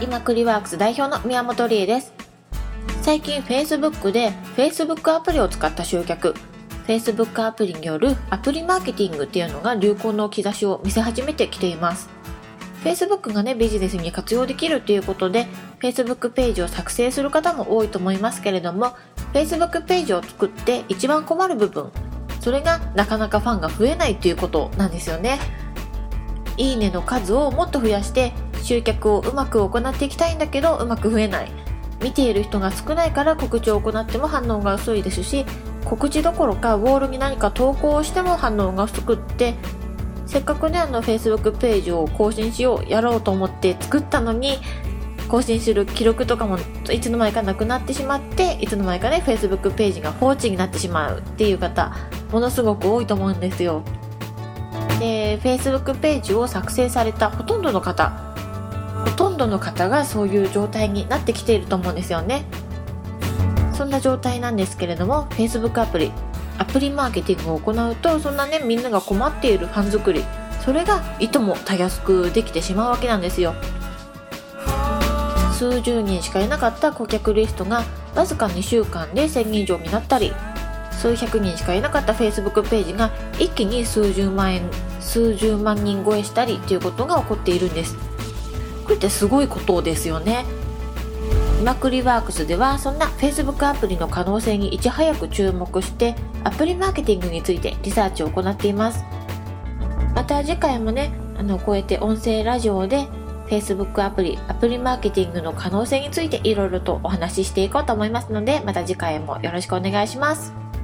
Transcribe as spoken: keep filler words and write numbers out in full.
りまくりワークス代表の宮本理恵です。最近 Facebook で Facebook アプリを使った集客、Facebook アプリによるアプリマーケティングっていうのが流行の兆しを見せ始めてきています。Facebook がね、ビジネスに活用できるということで Facebook ページを作成する方も多いと思いますけれども、 Facebook ページを作って一番困る部分、それがなかなかファンが増えないということなんですよね。いいねの数をもっと増やして集客をうまく行っていきたいんだけどうまく増えない、見ている人が少ないから告知を行っても反応が薄いですし、告知どころかウォールに何か投稿をしても反応が薄くって、せっかくねあの Facebook ページを更新しようやろうと思って作ったのに、更新する記録とかもいつの間にかなくなってしまって、いつの間にかね Facebook ページが放置になってしまうっていう方ものすごく多いと思うんですよ。で Facebook ページを作成されたほとんどの方ほとんどの方がそういう状態になってきていると思うんですよね。そんな状態なんですけれども、 Facebook アプリアプリマーケティングを行うと、そんなねみんなが困っているファン作り、それがいともたやすくできてしまうわけなんですよ。数十人しかいなかった顧客リストがわずかにしゅうかんでせんにん以上になったり、数百人しかいなかった Facebook ページが一気に数十万円数十万人超えしたりということが起こっているんです。これってすごいことですよね。りまくりワークスではそんな Facebook アプリの可能性にいち早く注目してアプリマーケティングについてリサーチを行っています。また次回もねあのこうやって音声ラジオで Facebook アプリアプリマーケティングの可能性についていろいろとお話ししていこうと思いますので、また次回もよろしくお願いします。